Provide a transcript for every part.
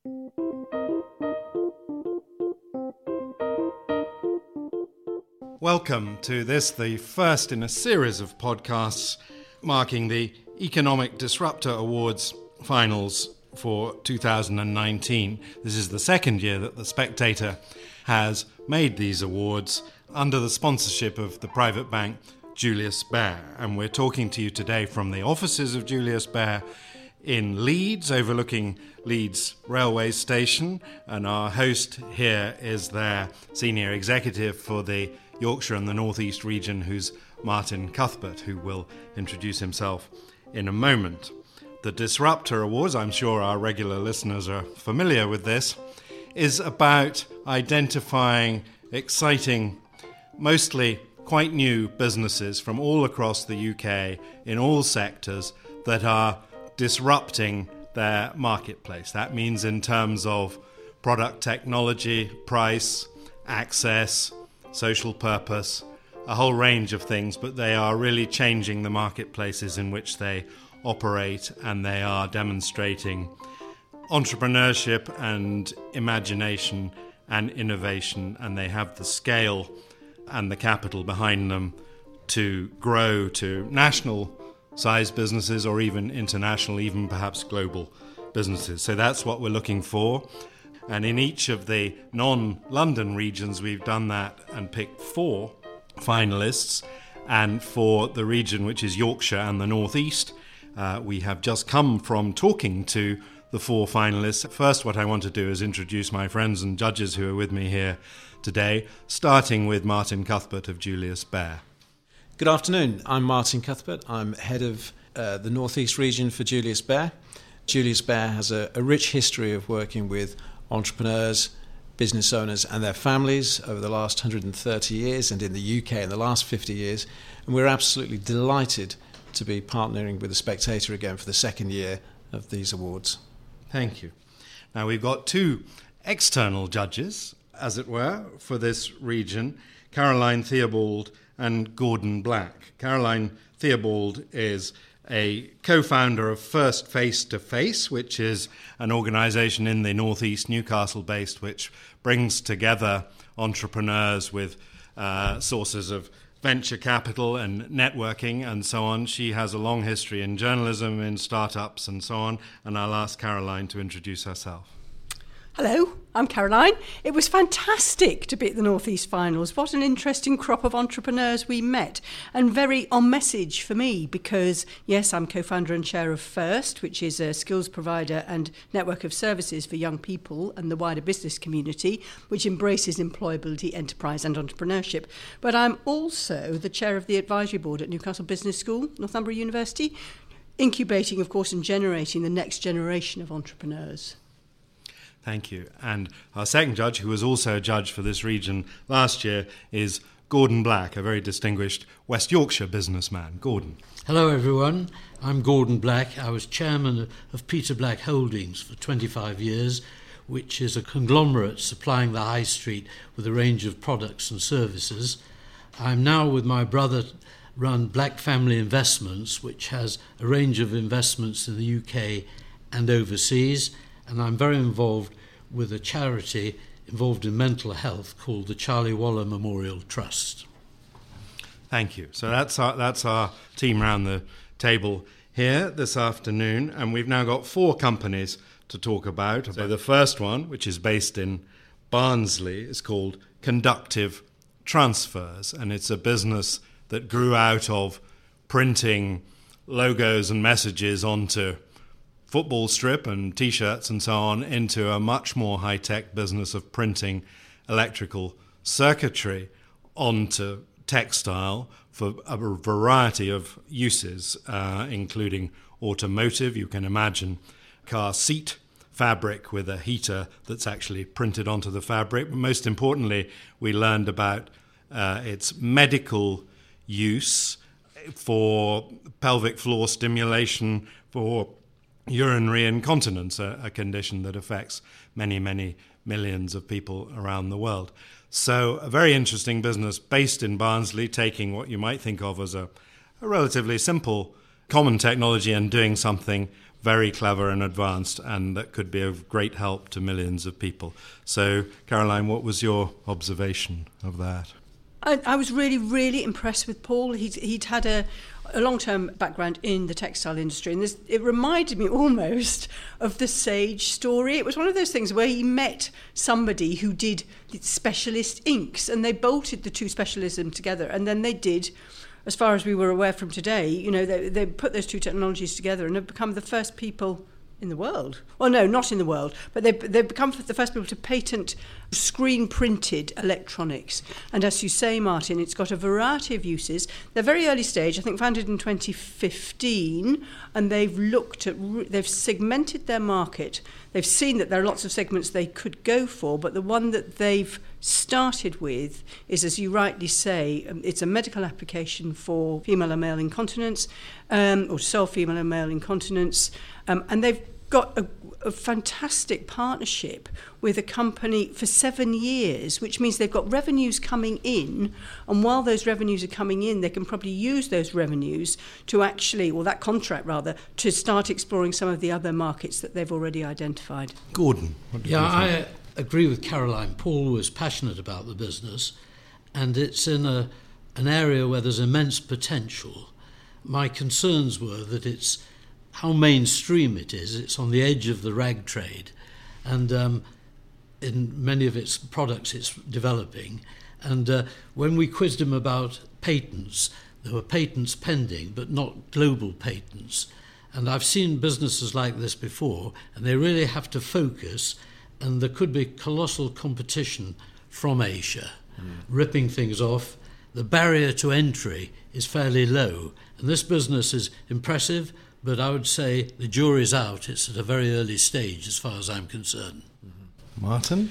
Welcome to this, the first in a series of podcasts marking the Economic Disruptor Awards finals for 2019. This is the second year that The Spectator has made these awards under the sponsorship of the private bank Julius Baer. And we're talking to you today from the offices of Julius Baer in Leeds, overlooking Leeds railway station. And our host here is their senior executive for the Yorkshire and the North East region, who's Martin Cuthbert, who will introduce himself in a moment. The Disruptor Awards, I'm sure our regular listeners are familiar with this, is about identifying exciting, mostly quite new businesses from all across the UK in all sectors that are disrupting their marketplace. That means in terms of product technology, price, access, social purpose, a whole range of things, but they are really changing the marketplaces in which they operate, and they are demonstrating entrepreneurship and imagination and innovation, and they have the scale and the capital behind them to grow to national size businesses or even international, even perhaps global businesses. So that's what we're looking for. And in each of the non-London regions, we've done that and picked 4 finalists. And for the region which is Yorkshire and the North East, we have just come from talking to the 4 finalists. First, what I want to do is introduce my friends and judges who are with me here today, starting with Martin Cuthbert of Julius Baer. Good afternoon. I'm Martin Cuthbert. I'm head of the North East region for Julius Baer. Julius Baer has a rich history of working with entrepreneurs, business owners and their families over the last 130 years, and in the UK in the last 50 years. And we're absolutely delighted to be partnering with The Spectator again for the second year of these awards. Thank you. Now we've got 2 external judges, as it were, for this region, Caroline Theobald and Gordon Black. Caroline Theobald is a co-founder of First Face to Face, which is an organisation in the North East, Newcastle-based, which brings together entrepreneurs with sources of venture capital and networking and so on. She has a long history in journalism, in startups and so on, and I'll ask Caroline to introduce herself. Hello, I'm Caroline. It was fantastic to be at the North East Finals. What an interesting crop of entrepreneurs we met, and very on message for me because, yes, I'm co-founder and chair of First, which is a skills provider and network of services for young people and the wider business community, which embraces employability, enterprise and entrepreneurship. But I'm also the chair of the advisory board at Newcastle Business School, Northumbria University, incubating, of course, and generating the next generation of entrepreneurs. Thank you. And our second judge, who was also a judge for this region last year, is Gordon Black, a very distinguished West Yorkshire businessman. Gordon. Hello everyone, I'm Gordon Black. I was chairman of Peter Black Holdings for 25 years, which is a conglomerate supplying the high street with a range of products and services. I'm now with my brother run Black Family Investments, which has a range of investments in the UK and overseas. And I'm very involved with a charity involved in mental health called the Charlie Waller Memorial Trust. Thank you. So that's our team round the table here this afternoon, and we've now got 4 companies to talk about. So the first one, which is based in Barnsley, is called Conductive Transfers, and it's a business that grew out of printing logos and messages onto football strip and T-shirts and so on into a much more high-tech business of printing electrical circuitry onto textile for a variety of uses, including automotive. You can imagine car seat fabric with a heater that's actually printed onto the fabric. But most importantly, we learned about its medical use for pelvic floor stimulation, for urinary incontinence, a condition that affects many, many millions of people around the world. So a very interesting business based in Barnsley, taking what you might think of as a relatively simple common technology and doing something very clever and advanced, and that could be of great help to millions of people. So, Caroline, what was your observation of that? I was really, really impressed with Paul. He'd had a long-term background in the textile industry, and it reminded me almost of the Sage story. It was one of those things where he met somebody who did specialist inks, and they bolted the two specialisms together, and then they did, as far as we were aware from today, they put those two technologies together and have become the first people in the world. Well, no, not in the world, but they've become the first people to patent screen-printed electronics. And as you say, Martin, it's got a variety of uses. They're very early stage, I think founded in 2015, and they've segmented their market. They've seen that there are lots of segments they could go for, but the one that they've started with is, as you rightly say, it's a medical application for female and male incontinence, or to solve female and male incontinence, and they've got a fantastic partnership with a company for 7 years, which means they've got revenues coming in, and while those revenues are coming in, they can probably use those revenues to actually, or that contract rather, to start exploring some of the other markets that they've already identified. Gordon, what do you think? I agree with Caroline. Paul was passionate about the business, and it's in an area where there's immense potential. My concerns were that it's how mainstream it is. It's on the edge of the rag trade, and in many of its products it's developing. And when we quizzed him about patents, there were patents pending, but not global patents. And I've seen businesses like this before, and they really have to focus, and there could be colossal competition from Asia, ripping things off. The barrier to entry is fairly low, and this business is impressive, but I would say the jury's out. It's at a very early stage as far as I'm concerned. Martin?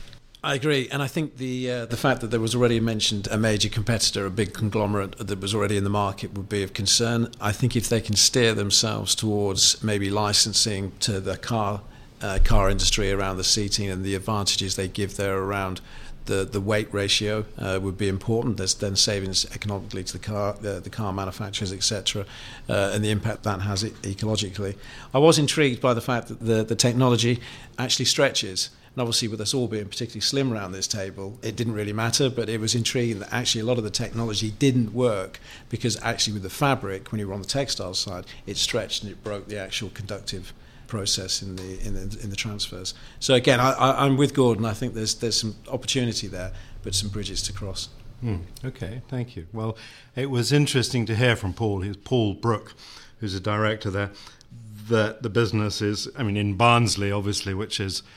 I agree, and I think the fact that there was already mentioned a major competitor, a big conglomerate that was already in the market, would be of concern. I think if they can steer themselves towards maybe licensing to the car industry around the seating and the advantages they give there around the weight ratio would be important. There's then savings economically to the car manufacturers, etc., and the impact that has ecologically. I was intrigued by the fact that the technology actually stretches. And obviously, with us all being particularly slim around this table, it didn't really matter, but it was intriguing that actually a lot of the technology didn't work because actually with the fabric, when you were on the textile side, it stretched and it broke the actual conductive process in the transfers. So again, I'm with Gordon. I think there's some opportunity there, but some bridges to cross. Okay, thank you. Well, it was interesting to hear from Paul. He's Paul Brooke, who's a director there, that the business is, in Barnsley, obviously, which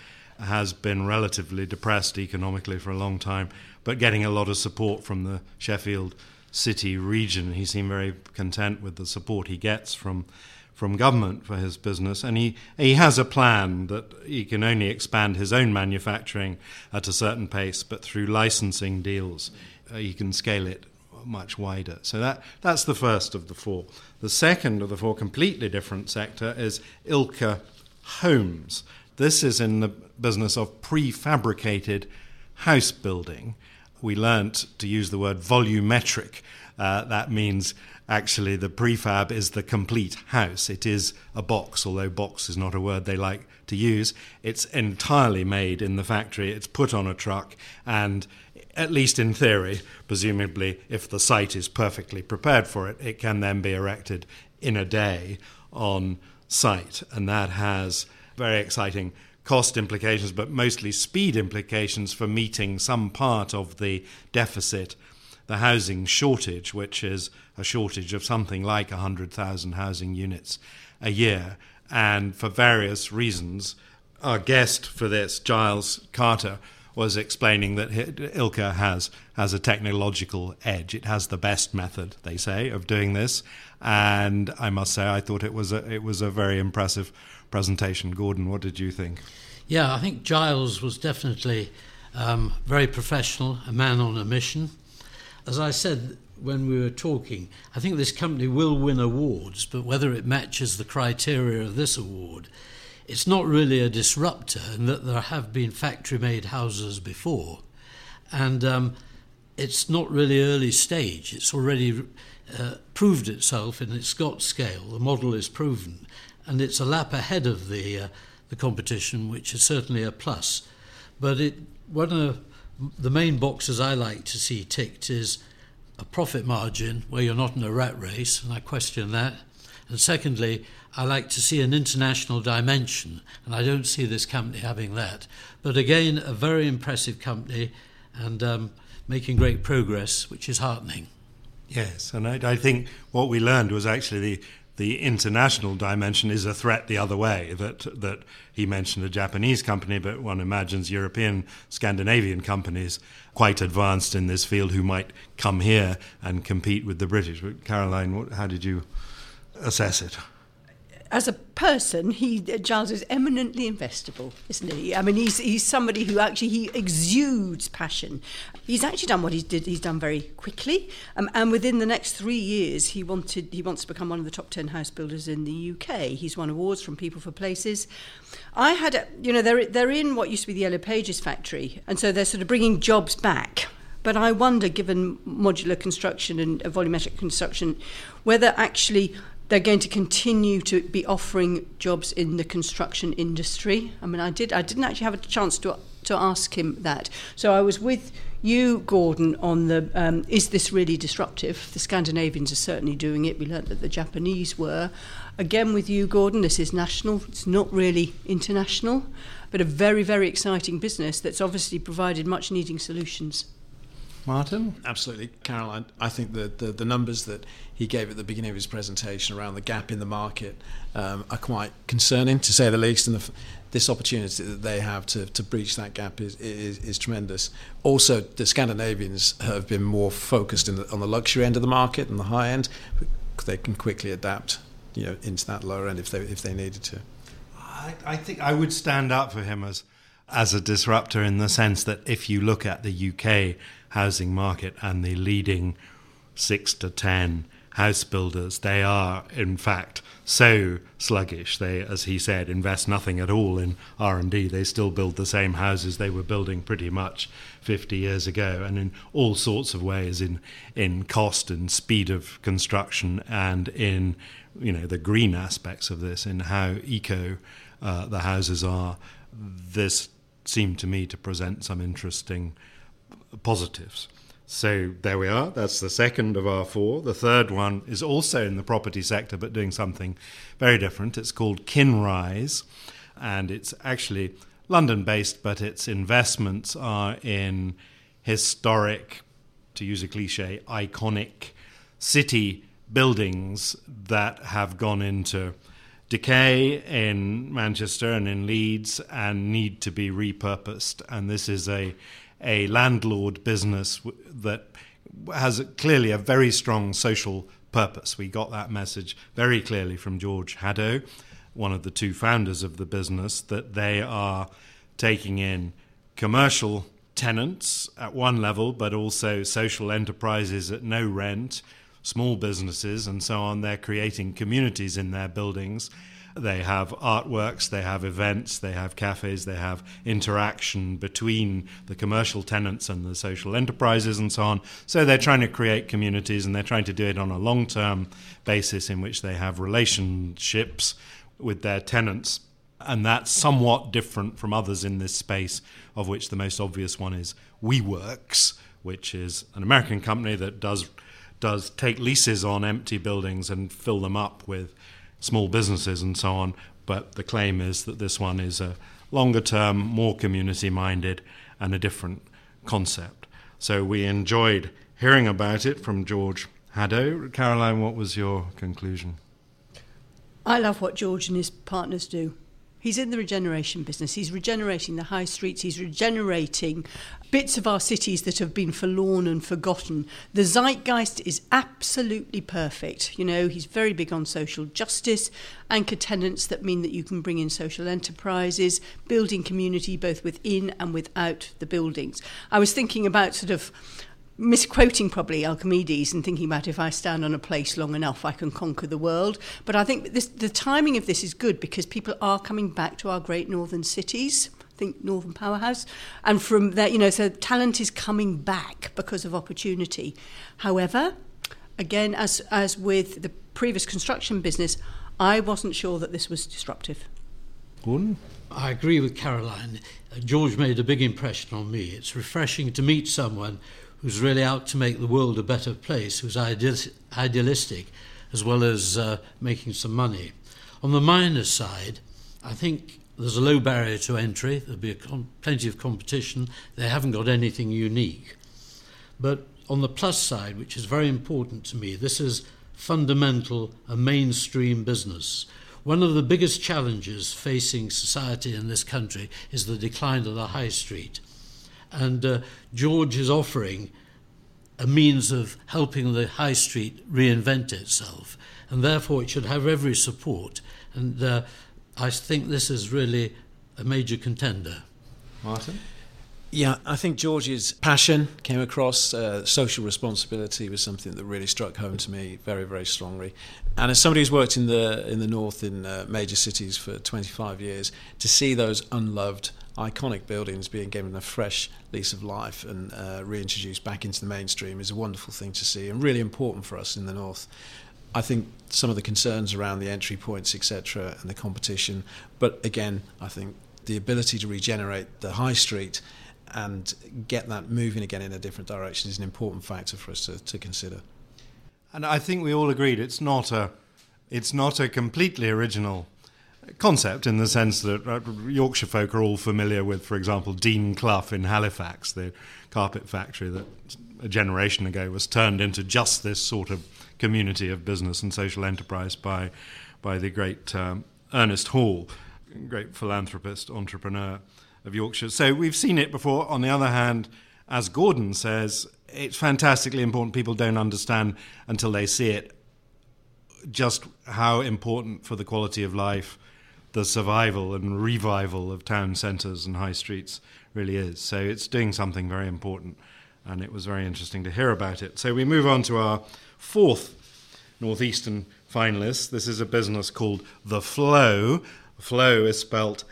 has been relatively depressed economically for a long time, but getting a lot of support from the Sheffield City region. He seemed very content with the support he gets from government for his business, and he has a plan that he can only expand his own manufacturing at a certain pace, but through licensing deals he can scale it much wider. So that's the first of the four. The second of the four, completely different sector, is Ilke Homes. This is in the business of prefabricated house building. We learnt to use the word volumetric. That means actually the prefab is the complete house. It is a box, although box is not a word they like to use. It's entirely made in the factory. It's put on a truck, and at least in theory, presumably if the site is perfectly prepared for it, it can then be erected in a day on site. And that has very exciting cost implications, but mostly speed implications for meeting some part of the deficit, the housing shortage, which is a shortage of something like 100,000 housing units a year. And for various reasons, our guest for this, Giles Carter, was explaining that Ilke has a technological edge. It has the best method, they say, of doing this. And I must say, I thought it was a very impressive presentation. Gordon, what did you think? Yeah, I think Giles was definitely very professional, a man on a mission. As I said when we were talking, I think this company will win awards, but whether it matches the criteria of this award, it's not really a disruptor in that there have been factory-made houses before. And it's not really early stage. It's already proved itself in its Scott scale. The model is proven. and it's a lap ahead of the competition, which is certainly a plus. But one of the main boxes I like to see ticked is a profit margin where you're not in a rat race, and I question that. And secondly, I like to see an international dimension, and I don't see this company having that. But again, a very impressive company and making great progress, which is heartening. Yes, and I think what we learned was actually the international dimension is a threat the other way, that he mentioned a Japanese company, but one imagines European, Scandinavian companies quite advanced in this field who might come here and compete with the British. But Caroline, how did you assess it? As a person, Giles is eminently investable, isn't he? I mean, he's somebody who actually he exudes passion. He's actually done what he's done very quickly, and within the next 3 years, he wants to become one of the top 10 house builders in the UK. He's won awards from People for Places. They're in what used to be the Yellow Pages factory, and so they're sort of bringing jobs back. But I wonder, given modular construction and volumetric construction, whether actually they're going to continue to be offering jobs in the construction industry. I mean, I didn't actually have a chance to ask him that. So I was with you, Gordon, on the is this really disruptive? The Scandinavians are certainly doing it. We learnt that the Japanese were. Again, with you, Gordon, this is national. It's not really international, but a very, very exciting business that's obviously provided much needing solutions. Martin? Absolutely, Caroline. I think the numbers that he gave at the beginning of his presentation around the gap in the market are quite concerning, to say the least, and this opportunity that they have to breach that gap is tremendous. Also, the Scandinavians have been more focused on the luxury end of the market and the high end. They can quickly adapt, into that lower end if they needed to. I think I would stand up for him as a disruptor, in the sense that if you look at the UK housing market and the leading 6 to 10 house builders, they are in fact so sluggish. They, as he said, invest nothing at all in R&D. They still build the same houses they were building pretty much 50 years ago, and in all sorts of ways, in cost and speed of construction, and in the green aspects of this, in how eco the houses are. This seemed to me to present some interesting positives. So there we are. That's the second of our 4. The third one is also in the property sector, but doing something very different. It's called Kinrise, and it's actually London-based, but its investments are in historic, to use a cliche, iconic city buildings that have gone into decay in Manchester and in Leeds and need to be repurposed. And this is a landlord business that has clearly a very strong social purpose. We got that message very clearly from George Haddo, one of the 2 founders of the business, that they are taking in commercial tenants at one level, but also social enterprises at no rent, small businesses and so on. They're creating communities in their buildings. They have artworks, they have events, they have cafes, they have interaction between the commercial tenants and the social enterprises and so on. So they're trying to create communities, and they're trying to do it on a long-term basis in which they have relationships with their tenants. And that's somewhat different from others in this space, of which the most obvious one is WeWorks, which is an American company that does take leases on empty buildings and fill them up with small businesses and so on. But the claim is that this one is a longer term, more community minded, and a different concept. So we enjoyed hearing about it from George Haddo. Caroline, what was your conclusion? I love what George and his partners do. He's in the regeneration business. He's regenerating the high streets. He's regenerating bits of our cities that have been forlorn and forgotten. The zeitgeist is absolutely perfect. He's very big on social justice, anchor tenants that mean that you can bring in social enterprises, building community both within and without the buildings. I was thinking about sort of misquoting probably Archimedes and thinking about, if I stand on a place long enough, I can conquer the world. But I think the timing of this is good, because people are coming back to our great northern cities. Think Northern Powerhouse. And from there, so talent is coming back because of opportunity. However, again, as with the previous construction business, I wasn't sure that this was disruptive. Gordon? I agree with Caroline. George made a big impression on me. It's refreshing to meet someone who's really out to make the world a better place, who's idealistic, as well as making some money. On the minus side, I think there's a low barrier to entry. There'll be plenty of competition. They haven't got anything unique. But on the plus side, which is very important to me, this is fundamental, a mainstream business. One of the biggest challenges facing society in this country is the decline of the high street. And George is offering a means of helping the high street reinvent itself, and therefore it should have every support. And I think this is really a major contender. Martin? Yeah, I think George's passion came across. Social responsibility was something that really struck home to me very, very strongly. And as somebody who's worked in the north in major cities for 25 years, to see those unloved, iconic buildings being given a fresh lease of life and reintroduced back into the mainstream is a wonderful thing to see, and really important for us in the north. I think some of the concerns around the entry points, etc., and the competition, but again, I think the ability to regenerate the high street and get that moving again in a different direction is an important factor for us to consider. And I think we all agreed it's not a completely original concept, in the sense that Yorkshire folk are all familiar with, for example, Dean Clough in Halifax, the carpet factory that a generation ago was turned into just this sort of community of business and social enterprise by the great Ernest Hall, great philanthropist, entrepreneur of Yorkshire. So we've seen it before. On the other hand, as Gordon says, it's fantastically important. People don't understand until they see it just how important for the quality of life the survival and revival of town centres and high streets really is. So it's doing something very important, and it was very interesting to hear about it. So we move on to our fourth Northeastern finalist. This is a business called The Flow. Flow is spelt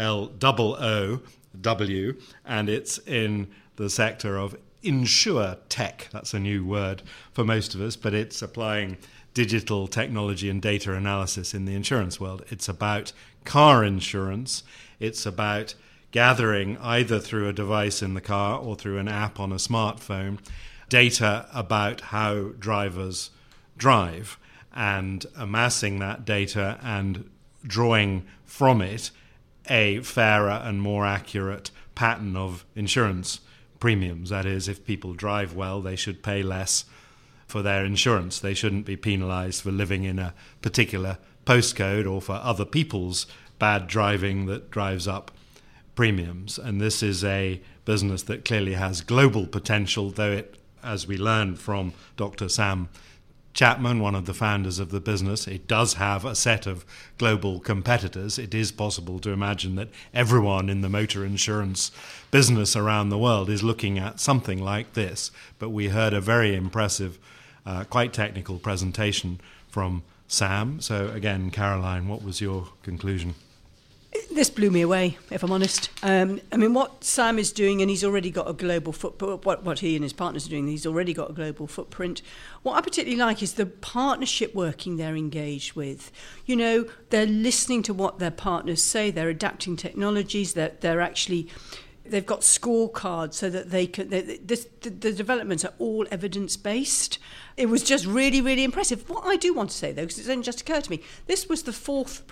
F-L-O-O-W, and it's in the sector of insure tech. That's a new word for most of us, but it's applying digital technology and data analysis in the insurance world. It's about car insurance. It's about gathering, either through a device in the car or through an app on a smartphone, data about how drivers drive, and amassing that data and drawing from it a fairer and more accurate pattern of insurance premiums. That is, if people drive well, they should pay less for their insurance. They shouldn't be penalised for living in a particular postcode or for other people's bad driving that drives up premiums. And this is a business that clearly has global potential, though it, as we learned from Dr. Sam Chapman, one of the founders of the business, it does have a set of global competitors. It is possible to imagine that everyone in the motor insurance business around the world is looking at something like this. But we heard a very impressive, quite technical presentation from Sam. So again, Caroline, what was your conclusion? This blew me away, if I'm honest. I mean, what Sam is doing, and he's already got a global footprint, what he and his partners are doing, he's already got a global footprint. What I particularly like is the partnership working they're engaged with. You know, they're listening to what their partners say, they're adapting technologies, they're actually... They've got scorecards so that they can... The developments are all evidence-based. It was just really, really impressive. What I do want to say, though, because it's only just occurred to me, this was the fourth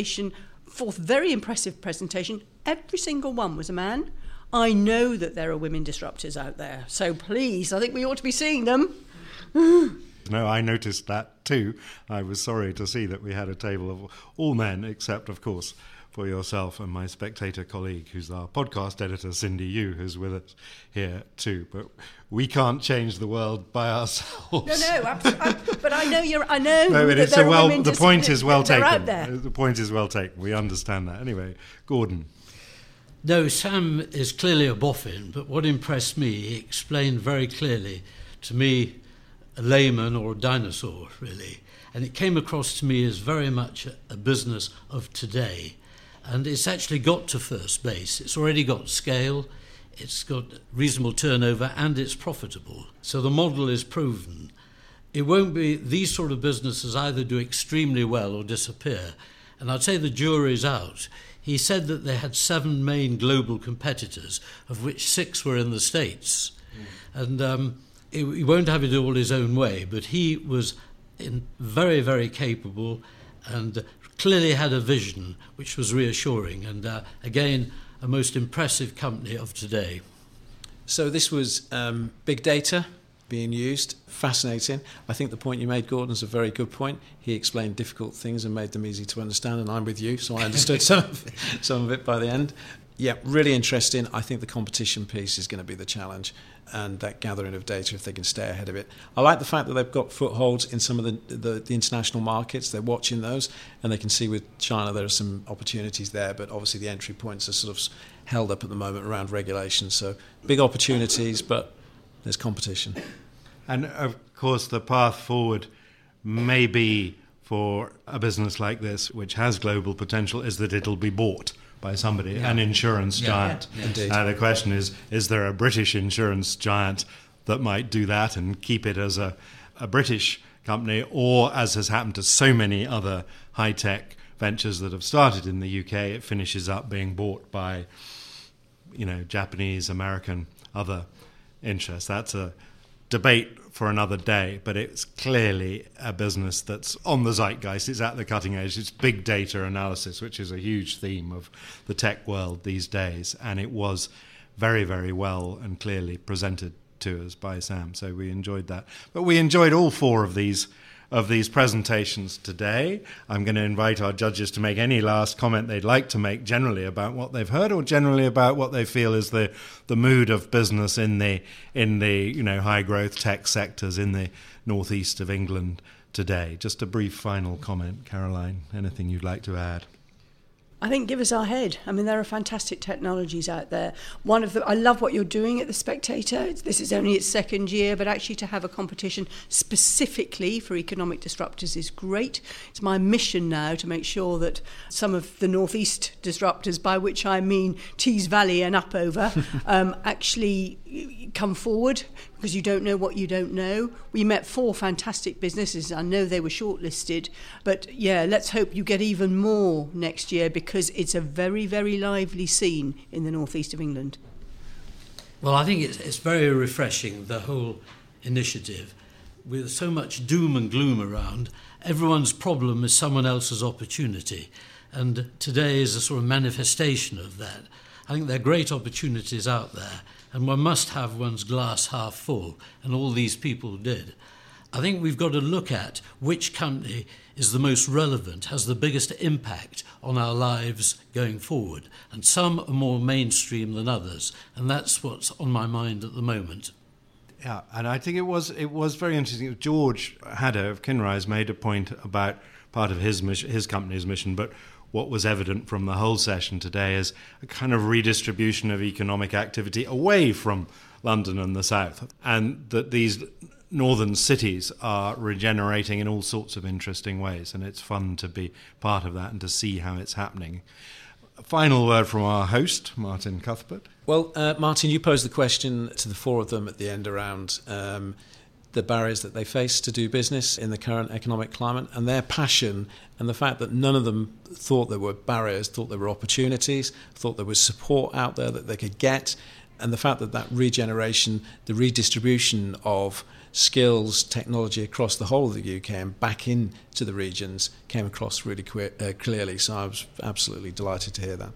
very impressive presentation. Every single one was a man. I know that there are women disruptors out there, so please, I think we ought to be seeing them. No, I noticed that too. I was sorry to see that we had a table of all men, except, of course, for yourself and my Spectator colleague, who's our podcast editor, Cindy Yu, who's with us here too. But we can't change the world by ourselves. No, absolutely. But I know you're. I know. No, but it's the point is well taken. Out there. The point is well taken. We understand that. Anyway, Gordon. No, Sam is clearly a boffin, but what impressed me, he explained very clearly to me, a layman or a dinosaur, really. And it came across to me as very much a business of today. And it's actually got to first base. It's already got scale, it's got reasonable turnover, and it's profitable. So the model is proven. it won't be, these sort of businesses either do extremely well or disappear. And I'd say the jury's out. He said that they had 7 main global competitors, of which 6 were in the States. And he won't have it all his own way, but he was very, very capable and clearly had a vision which was reassuring. And again, a most impressive company of today. So this was big data being used. Fascinating. I think the point you made, Gordon, is a very good point. He explained difficult things and made them easy to understand, and I'm with you, so I understood some of it by the end. Yeah, really interesting. I think the competition piece is going to be the challenge, and that gathering of data, if they can stay ahead of it. I like the fact that they've got footholds in some of the international markets. They're watching those, and they can see with China there are some opportunities there, but obviously the entry points are sort of held up at the moment around regulation. So big opportunities, but there's competition. And of course, the path forward may be for a business like this, which has global potential, is that it'll be bought by somebody, an insurance giant. Yeah, indeed. The question is there a British insurance giant that might do that and keep it as a British company, or, as has happened to so many other high-tech ventures that have started in the UK, it finishes up being bought by, Japanese, American, other interests. That's a debate for another day, but it's clearly a business that's on the zeitgeist. It's at the cutting edge. It's big data analysis, which is a huge theme of the tech world these days, and it was very, very well and clearly presented to us by Sam, so we enjoyed that. But we enjoyed all 4 of these presentations today. I'm going to invite our judges to make any last comment they'd like to make generally about what they've heard, or generally about what they feel is the mood of business in the high growth tech sectors in the northeast of England today. Just a brief final comment, Caroline. Anything you'd like to add? I think give us our head. I mean, there are fantastic technologies out there. One of them, I love what you're doing at The Spectator. This is only its 2nd year, but actually to have a competition specifically for economic disruptors is great. It's my mission now to make sure that some of the northeast disruptors, by which I mean Tees Valley and up over, actually come forward, because you don't know what you don't know. We met 4 fantastic businesses. I know they were shortlisted, but yeah, let's hope you get even more next year, because it's a very, very lively scene in the northeast of England. Well, I think it's very refreshing, the whole initiative. With so much doom and gloom around, everyone's problem is someone else's opportunity. And today is a sort of manifestation of that. I think there are great opportunities out there, and one must have one's glass half full, and all these people did. I think we've got to look at which company is the most relevant, has the biggest impact on our lives going forward. And some are more mainstream than others, and that's what's on my mind at the moment. Yeah, and I think it was very interesting. George Haddo of Kinrise made a point about part of his mission, his company's mission, but what was evident from the whole session today is a kind of redistribution of economic activity away from London and the south, and that these northern cities are regenerating in all sorts of interesting ways, and it's fun to be part of that and to see how it's happening. A final word from our host, Martin Cuthbert. Well, Martin, you posed the question to the 4 of them at the end around the barriers that they face to do business in the current economic climate, and their passion, and the fact that none of them thought there were barriers, thought there were opportunities, thought there was support out there that they could get, and the fact that regeneration, the redistribution of skills, technology across the whole of the UK and back into the regions came across really clearly. So I was absolutely delighted to hear that.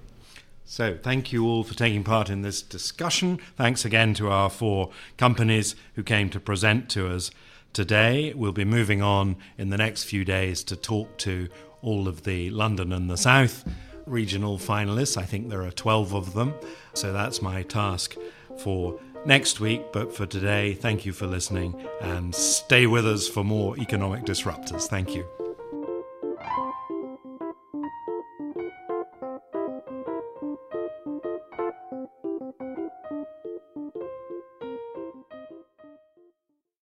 So thank you all for taking part in this discussion. Thanks again to our 4 companies who came to present to us today. We'll be moving on in the next few days to talk to all of the London and the South regional finalists. I think there are 12 of them. So that's my task for next week. But for today, thank you for listening, and stay with us for more economic disruptors. Thank you.